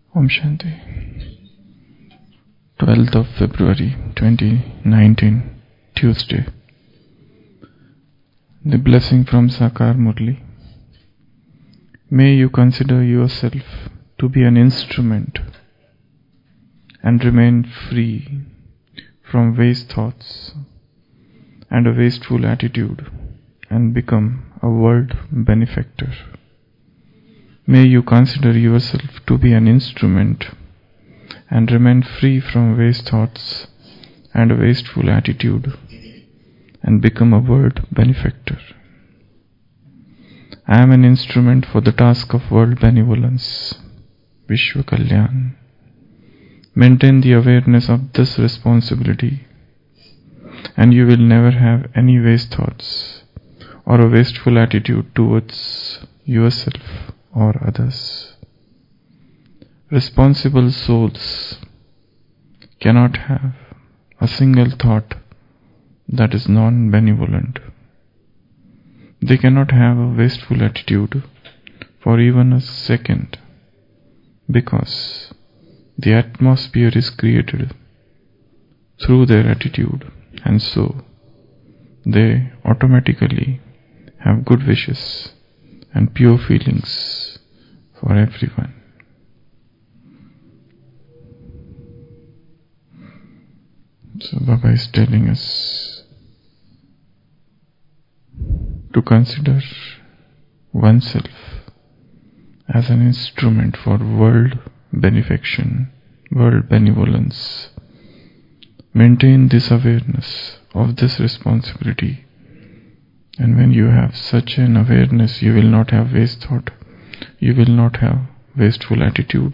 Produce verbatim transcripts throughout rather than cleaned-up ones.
Om Shanti. twelfth of February twenty nineteen, Tuesday. The blessing from Sakar Murli. May you consider yourself to be an instrument and remain free from waste thoughts and a wasteful attitude and become a world benefactor. May you consider yourself to be an instrument and remain free from waste thoughts and a wasteful attitude and become a world benefactor. I am an instrument for the task of world benevolence, Vishwa Kalyan. Maintain the awareness of this responsibility and you will never have any waste thoughts or a wasteful attitude towards yourself or others. Responsible souls cannot have a single thought that is non-benevolent. They cannot have a wasteful attitude for even a second because the atmosphere is created through their attitude, and so they automatically have good wishes and pure feelings for everyone. So Baba is telling us to consider oneself as an instrument for world benefaction, world benevolence. Maintain this awareness of this responsibility, and when you have such an awareness, you will not have waste thought, you will not have wasteful attitude.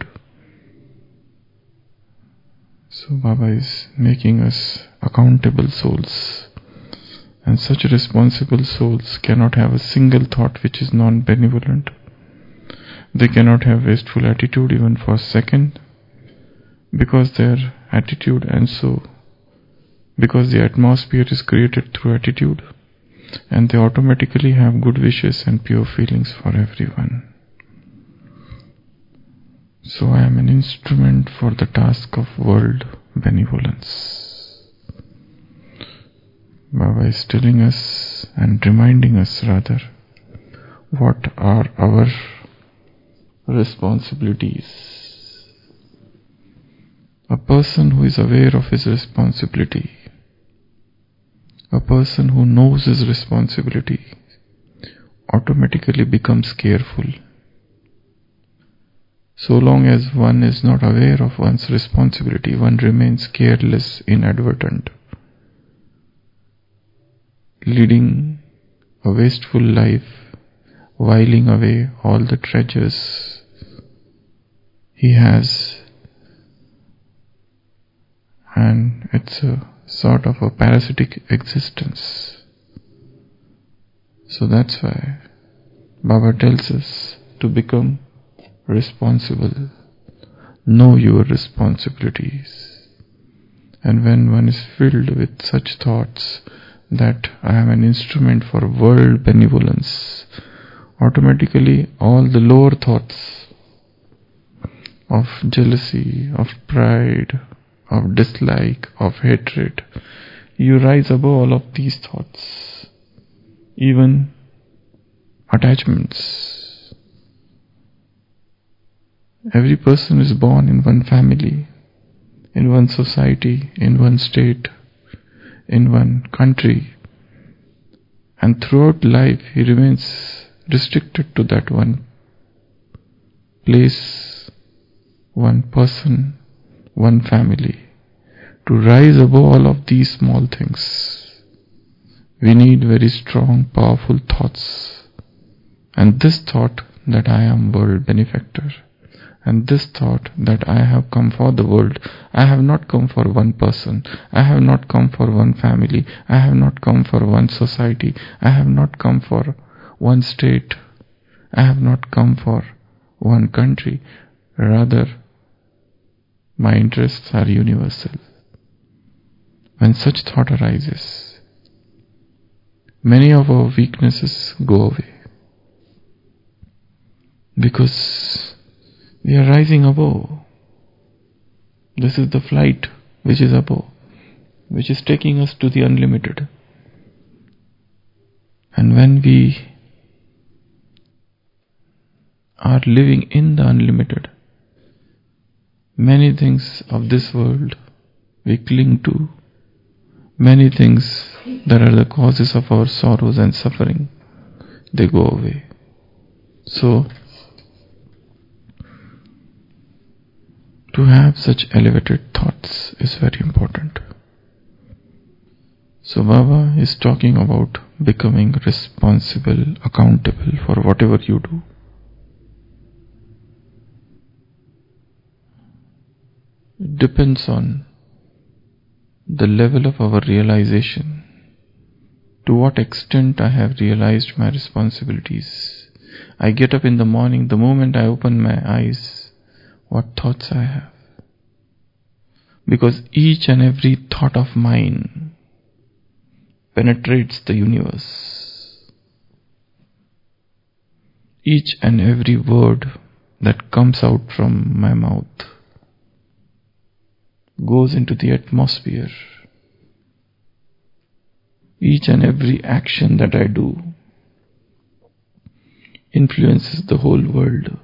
So Baba is making us accountable souls, and such responsible souls cannot have a single thought which is non-benevolent. They cannot have wasteful attitude even for a second, because their attitude, and so because the atmosphere is created through attitude, and they automatically have good wishes and pure feelings for everyone. So I am an instrument for the task of world benevolence. Baba is telling us and reminding us rather what are our responsibilities. A person who is aware of his responsibility, a person who knows his responsibility, automatically becomes careful. So long as one is not aware of one's responsibility, one remains careless, inadvertent, leading a wasteful life, whiling away all the treasures he has, and it's a sort of a parasitic existence. So that's why Baba tells us to become responsible. Know your responsibilities. And when one is filled with such thoughts that I am an instrument for world benevolence, automatically all the lower thoughts of jealousy, of pride, of dislike, of hatred, you rise above all of these thoughts, even attachments. Every person is born in one family, in one society, in one state, in one country, and throughout life he remains restricted to that one place, one person, one family. To rise above all of these small things, we need very strong, powerful thoughts. And this thought that I am world benefactor, and this thought that I have come for the world, I have not come for one person, I have not come for one family, I have not come for one society, I have not come for one state, I have not come for one country. Rather, my interests are universal. When such thought arises, many of our weaknesses go away, because we are rising above This is the flight which is above, which is taking us to the unlimited. And when we are living in the unlimited, many things of this world we cling to, many things that are the causes of our sorrows and suffering, they go away. So, to have such elevated thoughts is very important. So Baba is talking about becoming responsible, accountable for whatever you do. It depends on the level of our realization. To what extent I have realized my responsibilities. I get up in the morning, the moment I open my eyes, what thoughts I have. Because each and every thought of mine penetrates the universe. Each and every word that comes out from my mouth goes into the atmosphere. Each and every action that I do influences the whole world.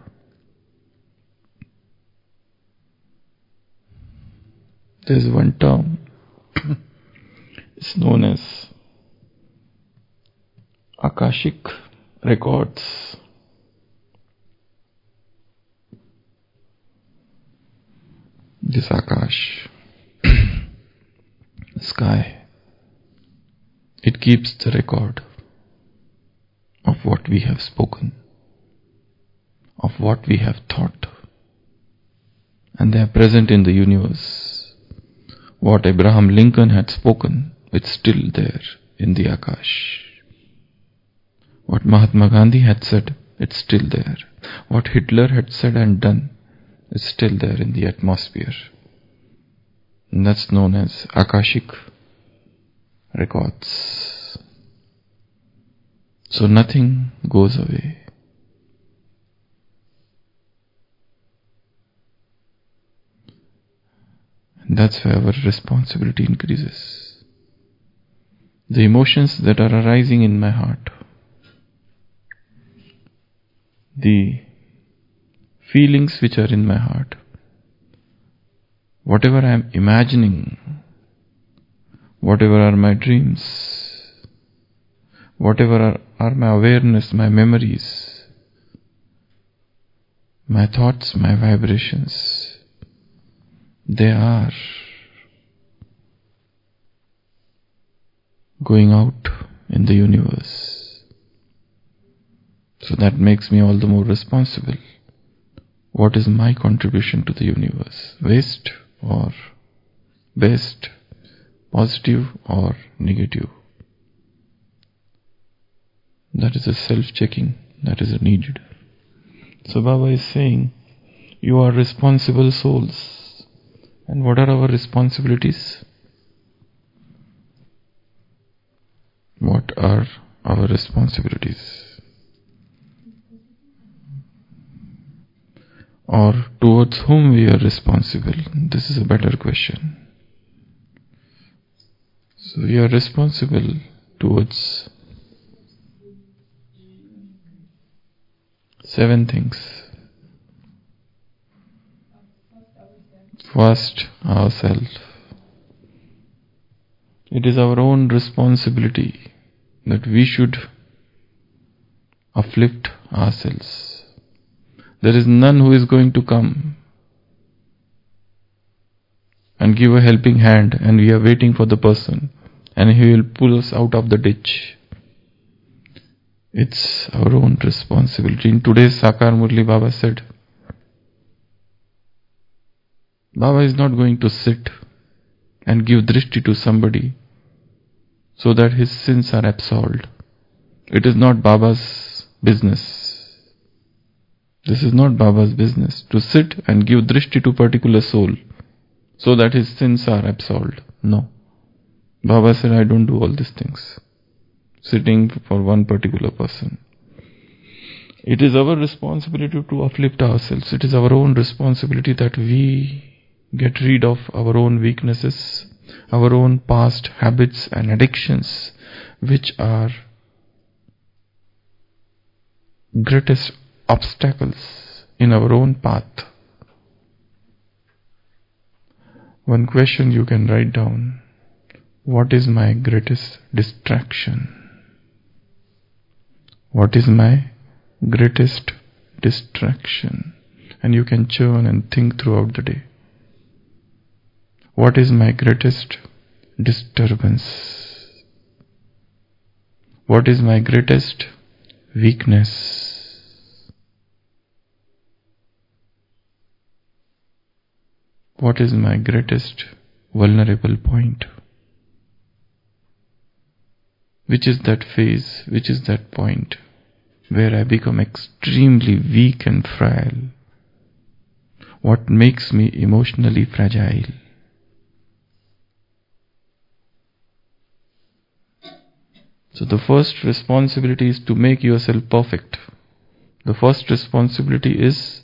There is one term, it's known as Akashic records. This Akash, sky, it keeps the record of what we have spoken, of what we have thought, and they are present in the universe. What Abraham Lincoln had spoken, it's still there in the Akash. What Mahatma Gandhi had said, it's still there. What Hitler had said and done, it's still there in the atmosphere. And that's known as Akashic records. So nothing goes away. And that's where our responsibility increases. The emotions that are arising in my heart, the feelings which are in my heart, whatever I am imagining, whatever are my dreams, whatever are, are my awareness, my memories, my thoughts, my vibrations, they are going out in the universe. So that makes me all the more responsible. What is my contribution to the universe? Waste or best? Positive or negative? That is a self-checking that is needed. So Baba is saying, you are responsible souls. And what are our responsibilities? What are our responsibilities? Or towards whom we are responsible? This is a better question. So we are responsible towards seven things. First, ourselves. It is our own responsibility that we should uplift ourselves. There is none who is going to come and give a helping hand and we are waiting for the person and he will pull us out of the ditch. It's our own responsibility. In today's Sakar Murli, Baba said, Baba is not going to sit and give drishti to somebody so that his sins are absolved. It is not Baba's business. This is not Baba's business to sit and give drishti to a particular soul so that his sins are absolved. No. Baba said, I don't do all these things. Sitting for one particular person. It is our responsibility to uplift ourselves. It is our own responsibility that we get rid of our own weaknesses, our own past habits and addictions, which are greatest obstacles in our own path. One question you can write down: what is my greatest distraction? What is my greatest distraction? And you can churn and think throughout the day. What is my greatest disturbance? What is my greatest weakness? What is my greatest vulnerable point? Which is that phase, which is that point where I become extremely weak and frail? What makes me emotionally fragile? So the first responsibility is to make yourself perfect. The first responsibility is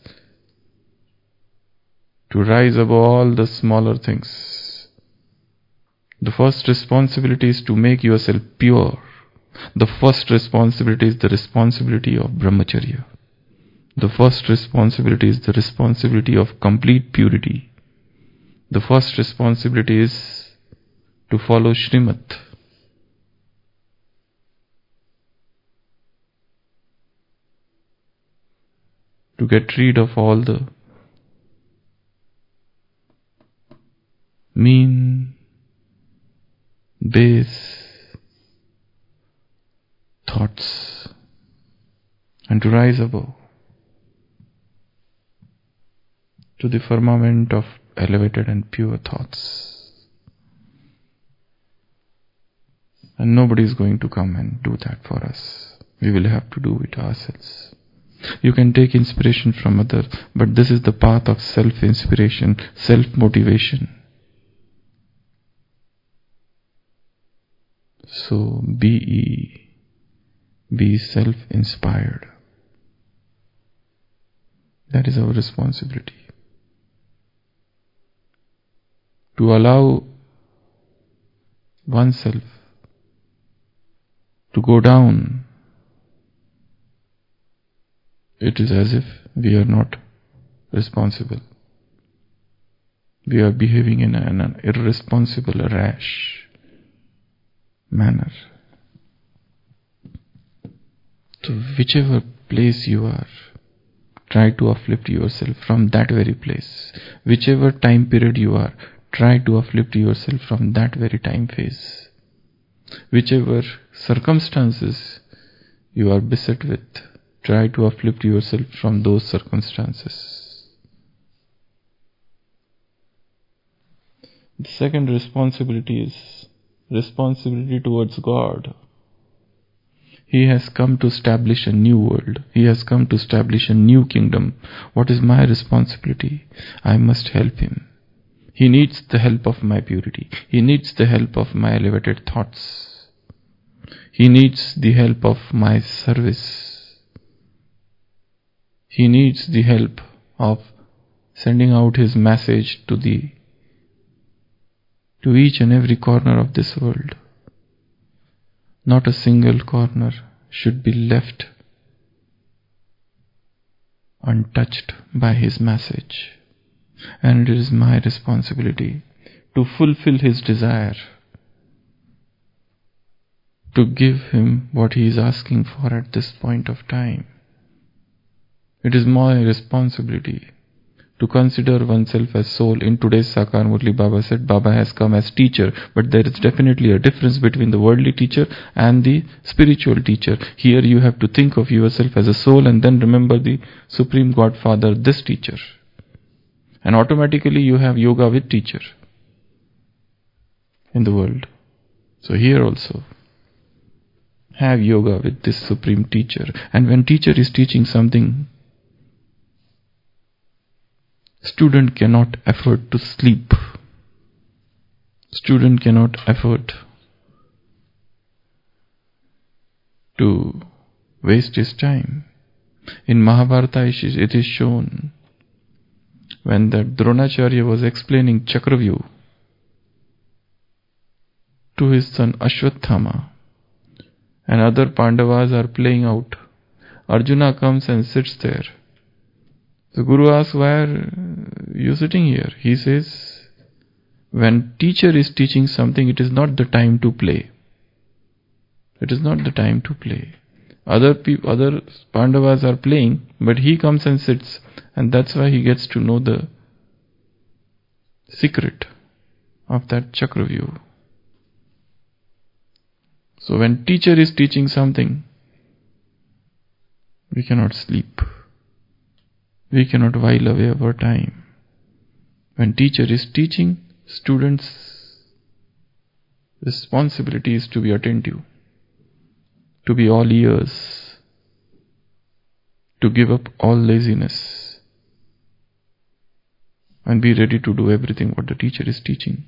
to rise above all the smaller things. The first responsibility is to make yourself pure. The first responsibility is the responsibility of brahmacharya. The first responsibility is the responsibility of complete purity. The first responsibility is to follow Srimad. To get rid of all the mean, base thoughts and to rise above to the firmament of elevated and pure thoughts. And nobody is going to come and do that for us. We will have to do it ourselves. You can take inspiration from others, but this is the path of self-inspiration, self-motivation. So be, be self-inspired. That is our responsibility. To allow oneself to go down, it is as if we are not responsible. We are behaving in an, an irresponsible, rash manner. So whichever place you are, try to uplift yourself from that very place. Whichever time period you are, try to uplift yourself from that very time phase. Whichever circumstances you are beset with, try to uplift yourself from those circumstances. The second responsibility is responsibility towards God. He has come to establish a new world. He has come to establish a new kingdom. What is my responsibility? I must help him. He needs the help of my purity. He needs the help of my elevated thoughts. He needs the help of my service. He needs the help of sending out his message to the to each and every corner of this world. Not a single corner should be left untouched by his message. And it is my responsibility to fulfill his desire, to give him what he is asking for at this point of time. It is my responsibility to consider oneself as soul. In today's Sakar Murli, Baba said Baba has come as teacher, but there is definitely a difference between the worldly teacher and the spiritual teacher. Here you have to think of yourself as a soul and then remember the Supreme Godfather, this teacher. And automatically you have yoga with teacher in the world. So here also have yoga with this Supreme Teacher. And when teacher is teaching something, student cannot afford to sleep. Student cannot afford to waste his time. In Mahabharata it is shown when that Dronacharya was explaining Chakravyuh to his son Ashwathama, and other Pandavas are playing out, Arjuna comes and sits there. The Guru asks, why are you sitting here? He says, when teacher is teaching something, it is not the time to play. It is not the time to play. Other people, other Pandavas are playing, but he comes and sits, and that's why he gets to know the secret of that Chakravyuh. So when teacher is teaching something, we cannot sleep. We cannot while away our time. When teacher is teaching, students' responsibility is to be attentive, to be all ears, to give up all laziness, and be ready to do everything what the teacher is teaching.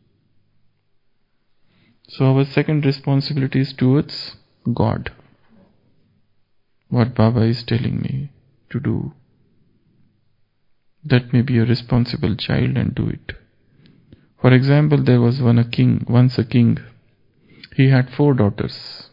So our second responsibility is towards God. What Baba is telling me to do, let me be a responsible child and do it. For example, there was one a king, once a king. He had four daughters.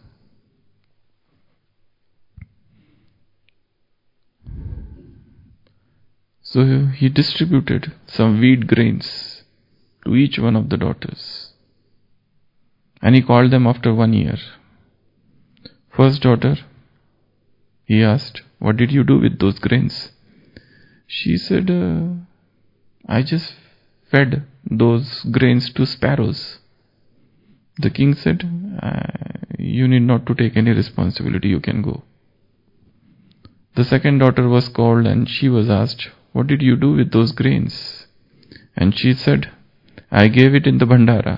So he distributed some wheat grains to each one of the daughters. And he called them after one year. First daughter, he asked, what did you do with those grains? She said, uh, I just fed those grains to sparrows. The king said, uh, you need not to take any responsibility, you can go. The second daughter was called and she was asked, what did you do with those grains? And she said, I gave it in the Bhandara.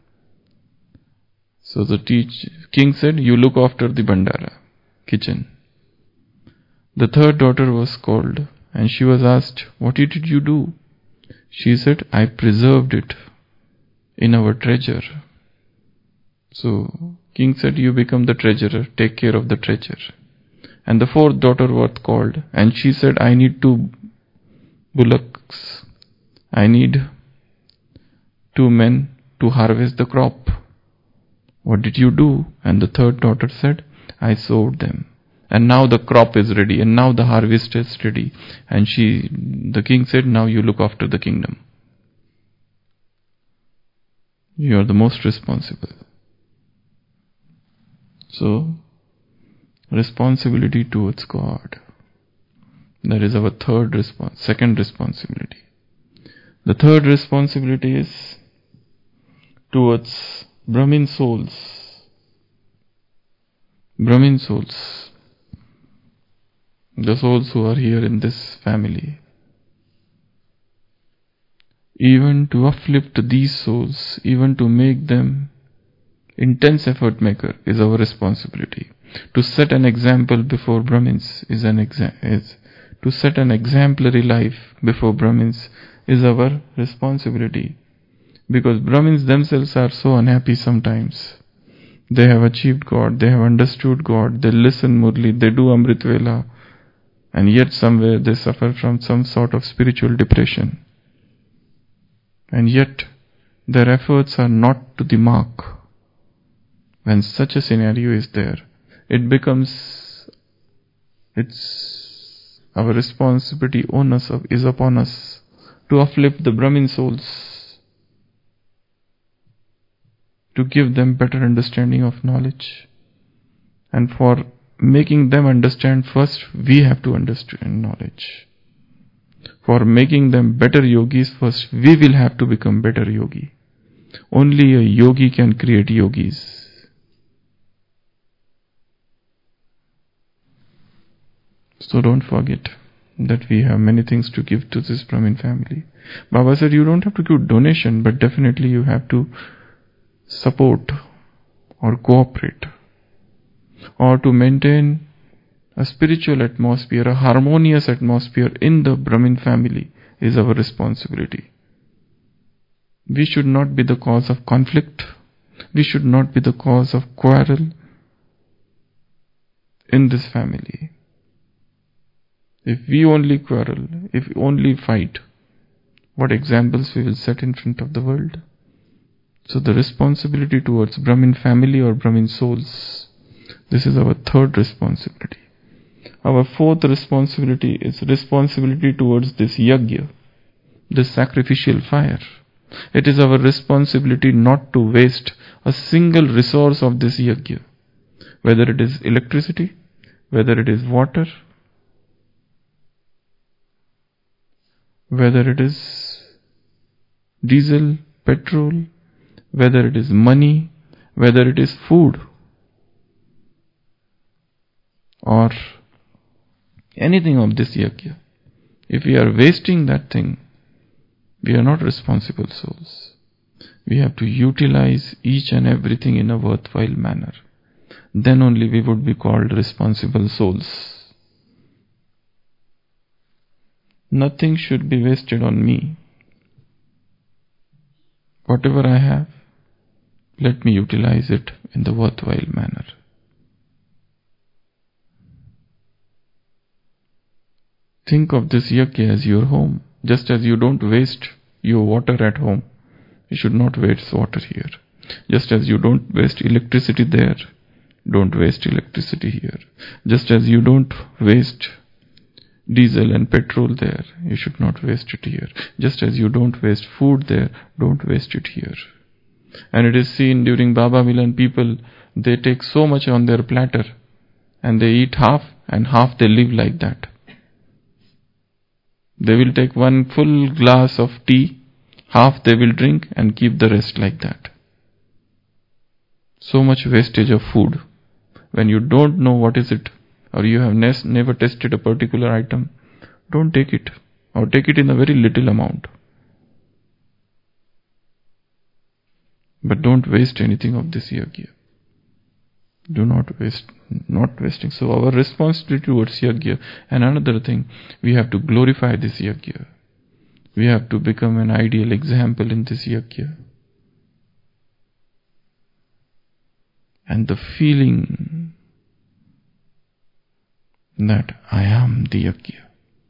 So the teach, king said, you look after the Bhandara kitchen. The third daughter was called and she was asked, what did you do? She said, I preserved it in our treasure. So king said, you become the treasurer, take care of the treasure. And the fourth daughter was called and she said, I need two bullocks. I need two men to harvest the crop. What did you do? And the third daughter said, I sowed them. And now the crop is ready, and now the harvest is ready. And she, the king said, now you look after the kingdom. You are the most responsible. So, responsibility towards God. That is our third response, second responsibility. The third responsibility is towards Brahmin souls. Brahmin souls. The souls who are here in this family. Even to uplift these souls, even to make them intense effort maker is our responsibility. To set an example before Brahmins is an exa- is to set an exemplary life before Brahmins is our responsibility. Because Brahmins themselves are so unhappy sometimes. They have achieved God, they have understood God, they listen Murli, they do Amrit Vela, and yet somewhere they suffer from some sort of spiritual depression. And yet their efforts are not to the mark. When such a scenario is there, it becomes, it's our responsibility, onus of, is upon us to uplift the Brahmin souls, to give them better understanding of knowledge. And for making them understand, first we have to understand knowledge. For making them better yogis, first we will have to become better yogi. Only a yogi can create yogis. So don't forget that we have many things to give to this Brahmin family. Baba said you don't have to give donation, but definitely you have to support or cooperate, or to maintain a spiritual atmosphere, a harmonious atmosphere in the Brahmin family is our responsibility. We should not be the cause of conflict. We should not be the cause of quarrel in this family. If we only quarrel, if we only fight, what examples we will set in front of the world. So the responsibility towards Brahmin family or Brahmin souls, this is our third responsibility. Our fourth responsibility is responsibility towards this yajna, this sacrificial fire. It is our responsibility not to waste a single resource of this yajna, whether it is electricity, whether it is water, whether it is diesel, petrol, whether it is money, whether it is food, or anything of this yajna. If we are wasting that thing, we are not responsible souls. We have to utilize each and everything in a worthwhile manner. Then only we would be called responsible souls. Nothing should be wasted on me. Whatever I have, let me utilize it in the worthwhile manner. Think of this yajna as your home. Just as you don't waste your water at home, you should not waste water here. Just as you don't waste electricity there, don't waste electricity here. Just as you don't waste diesel and petrol there, you should not waste it here. Just as you don't waste food there, don't waste it here. And it is seen during Baba Milan, people, they take so much on their platter and they eat half and half they live like that. They will take one full glass of tea, half they will drink and keep the rest like that. So much wastage of food. When you don't know what is it, or you have ne- never tested a particular item, don't take it, or take it in a very little amount. But don't waste anything of this yajna. Do not waste, not wasting. So our responsibility towards yajna, and another thing, we have to glorify this yajna. We have to become an ideal example in this yajna. And the feeling that I am the yajna.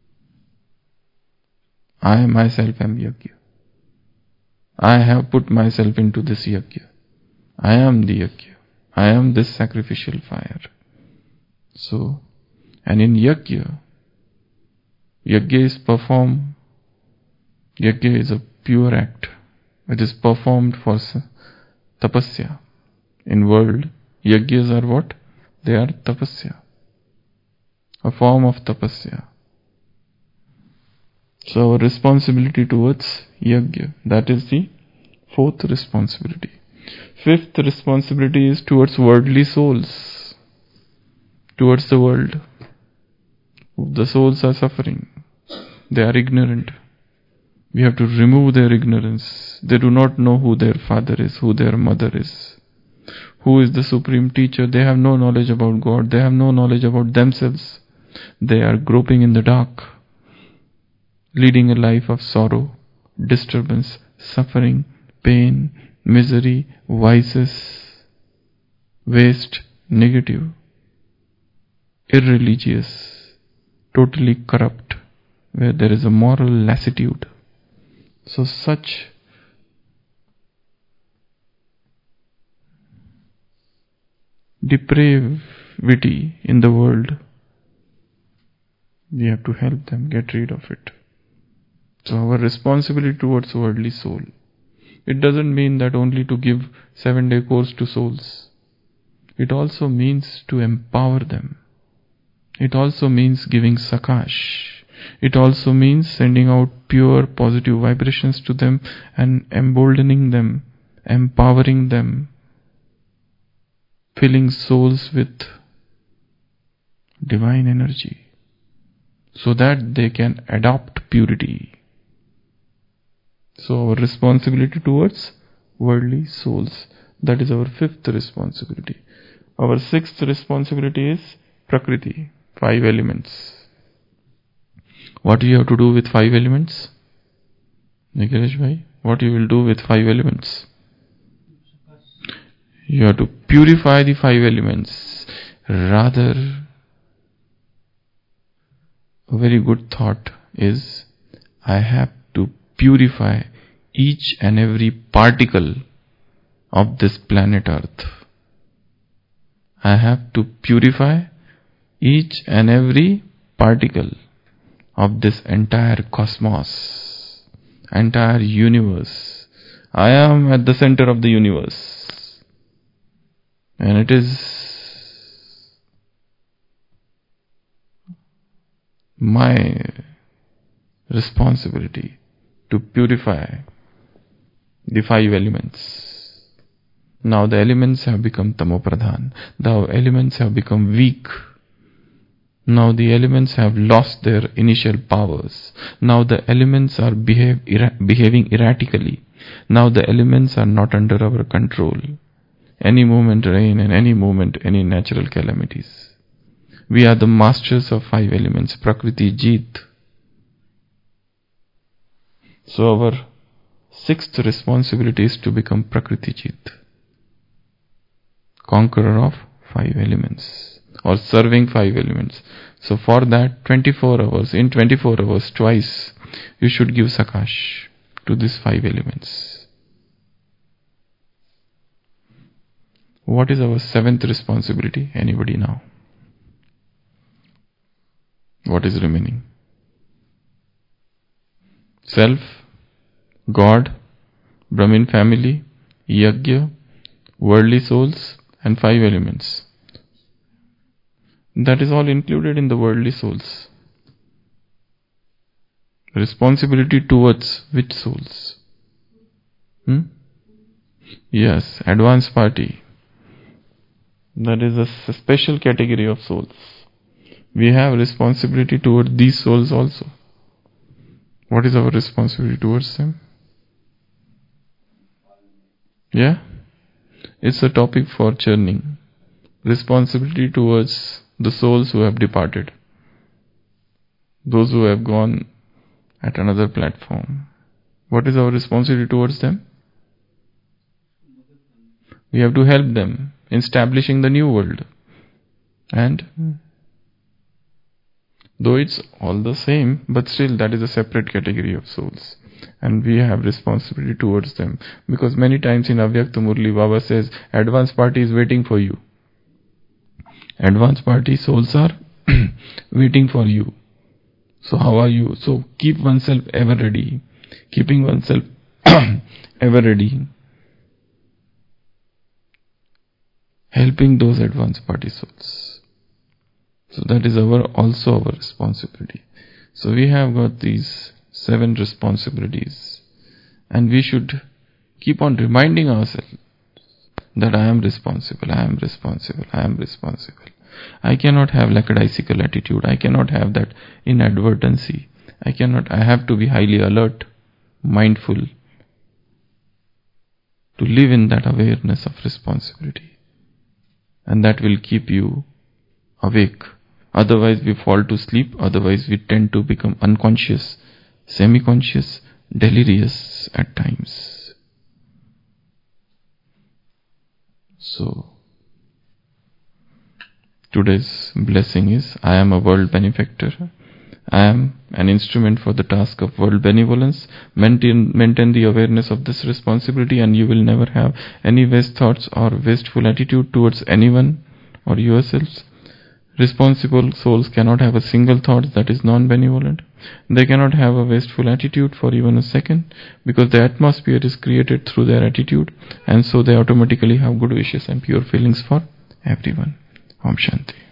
I myself am yajna. I have put myself into this yajna. I am the yajna. I am this sacrificial fire. So, and in yajna, yajna is performed, yajna is a pure act. It is performed for tapasya. In world, yajnas are what? They are tapasya. A form of tapasya. So our responsibility towards yajna, that is the fourth responsibility. Fifth responsibility is towards worldly souls, towards the world. The souls are suffering. They are ignorant. We have to remove their ignorance. They do not know who their father is, who their mother is, who is the supreme teacher. They have no knowledge about God. They have no knowledge about themselves. They are groping in the dark, leading a life of sorrow, disturbance, suffering, pain, misery, vices, waste, negative, irreligious, totally corrupt, where there is a moral lassitude. So such depravity in the world, we have to help them get rid of it. So our responsibility towards worldly soul, it doesn't mean that only to give seven day course to souls. It also means to empower them. It also means giving sakash. It also means sending out pure positive vibrations to them and emboldening them, empowering them, filling souls with divine energy so that they can adopt purity. So our responsibility towards worldly souls, that is our fifth responsibility. Our sixth responsibility is Prakriti, five elements. What do you have to do with five elements? Nikhilesh bhai, what you will do with five elements? You have to purify the five elements. Rather, a very good thought is, I have to purify each and every particle of this planet Earth. I have to purify each and every particle of this entire cosmos, entire universe. I am at the center of the universe, and it is my responsibility to purify the five elements. Now the elements have become tamopradhan. The elements have become weak. Now the elements have lost their initial powers. Now the elements are behave, er, behaving erratically. Now the elements are not under our control. Any moment rain and any moment any natural calamities. We are the masters of five elements. Prakriti Jeet. So our sixth responsibility is to become Prakriti Jeet, conqueror of five elements, or serving five elements. So for that, twenty-four hours, in twenty-four hours, twice, you should give sakash to these five elements. What is our seventh responsibility? Anybody now? What is remaining? Self, God, Brahmin family, yajna, worldly souls, and five elements. That is all included in the worldly souls. Responsibility towards which souls? Hmm? Yes, advanced party. That is a special category of souls. We have responsibility toward these souls also. What is our responsibility towards them? Yeah? It's a topic for churning. Responsibility towards the souls who have departed. Those who have gone at another platform. What is our responsibility towards them? We have to help them in establishing the new world. And though it's all the same, but still that is a separate category of souls. And we have responsibility towards them. Because many times in Avyakta Murli, Baba says, advanced party is waiting for you. Advanced party souls are waiting for you. So how are you? So keep oneself ever ready. Keeping oneself ever ready. Helping those advanced party souls. So that is our also our responsibility. So we have got these seven responsibilities, and we should keep on reminding ourselves that I am responsible, I am responsible, I am responsible. I cannot have lackadaisical attitude. I cannot have that inadvertency. I cannot, I have to be highly alert, mindful, to live in that awareness of responsibility. And that will keep you awake. Otherwise we fall to sleep. Otherwise we tend to become unconscious, semi-conscious, delirious at times. So, today's blessing is, I am a world benefactor. I am an instrument for the task of world benevolence. Maintain, maintain the awareness of this responsibility, and you will never have any waste thoughts or wasteful attitude towards anyone or yourselves. Responsible souls cannot have a single thought that is non-benevolent. They cannot have a wasteful attitude for even a second, because the atmosphere is created through their attitude, and so they automatically have good wishes and pure feelings for everyone. Om Shanti.